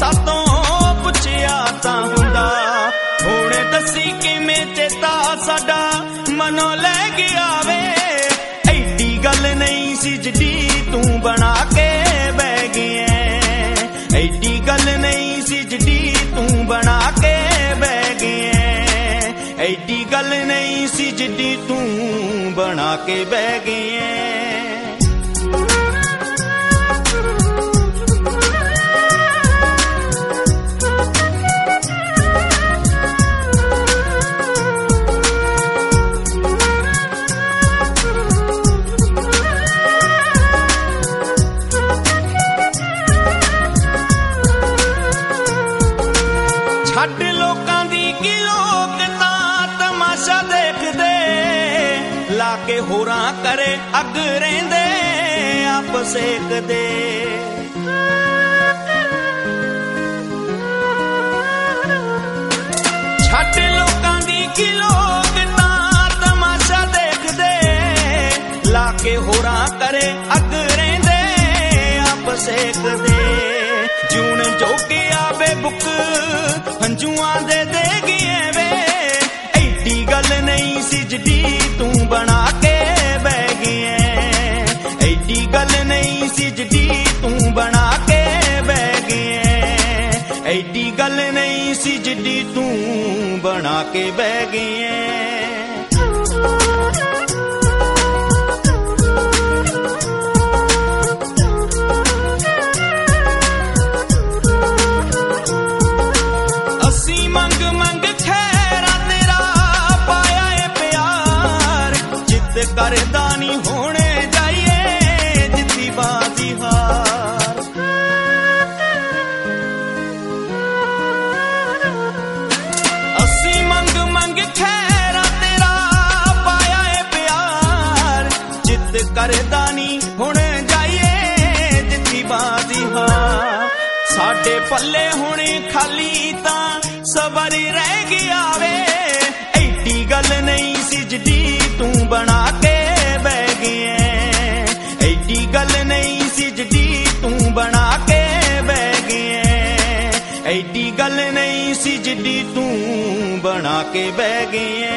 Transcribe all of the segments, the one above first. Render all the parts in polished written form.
सातों पुछिया तां हुंदा हुण दसी किवें चेता साडा मनो लै गया वे एडी गल नहीं सी जिहड़ी तूं बना के बह गया एडी गल नहीं सी जिहड़ी तूं बना के बह गया एडी गल नहीं सी जिहड़ी तूं बना के बह गया छड्ड लोकां दी की लोक तां तमाशा देखदे ला के होरां करे अग रहिंदे आप सेकदे छड्ड लोकां दी की लोक तां तमाशा देखदे ला के होरां करे अग रहिंदे आप सेकदे जून जोगे आवे बुक हंजुआं दे गए वे एडी गल नहीं सी जिहड़ी तूं बना के बह गया एडी गल नहीं सी जिहड़ी तूं बना के बह गया एडी गल नहीं सी जिहड़ी तूं बना के बह गया करदा नहीं होने जाइए जित्ती बाजी हार असी मंग मंग खैरा तेरा पाया है प्यार जित करदा नहीं होने जाइए जित्ती बाजी हार साडे पल्ले हुणे खाली तां सबर रह गया वे एडी गल नहीं सी जिहड़ी तूं बना के बह गया एडी गल नहीं सी जिहड़ी तूं बना के बह गया एडी गल नहीं सी जिहड़ी तूं बना के बह गया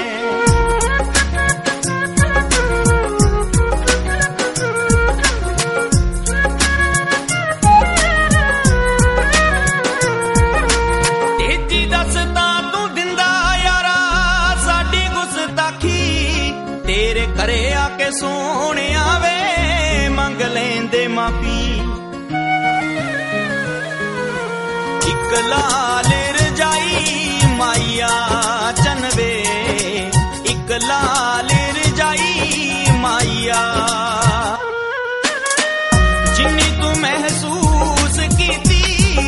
तेरे घरे आके सोने आवे मंग लेंदे माफी इक लाल रजाई माइया चनवे इक लाल रजाई माइया जिन्नी तू महसूस कीती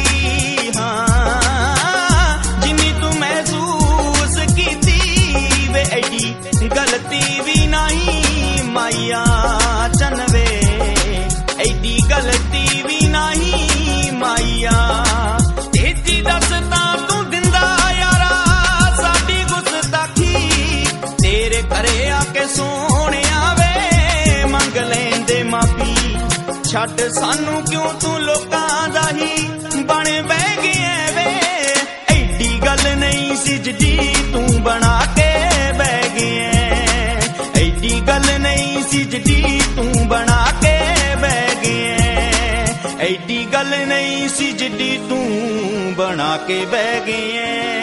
हाँ जिन्नी तू महसूस कीती वे एडी गलती भी नहीं माइया चनवे एडी गलती भी नहीं माइया तेजी दसता तू दिंदा यारा साडी गुस्ताखी तेरे घरे आके सोने आवे मंग लेंदे माफी छड्ड सानू क्यों तू लोकां दा ही बण बह गया वे एडी गल नहीं सी जिहड़ी तूं बना के बह गया एडी गल नहीं सी जिहड़ी तूं बना के बह गया एडी गल नहीं सी जिहड़ी तूं बना के बह गया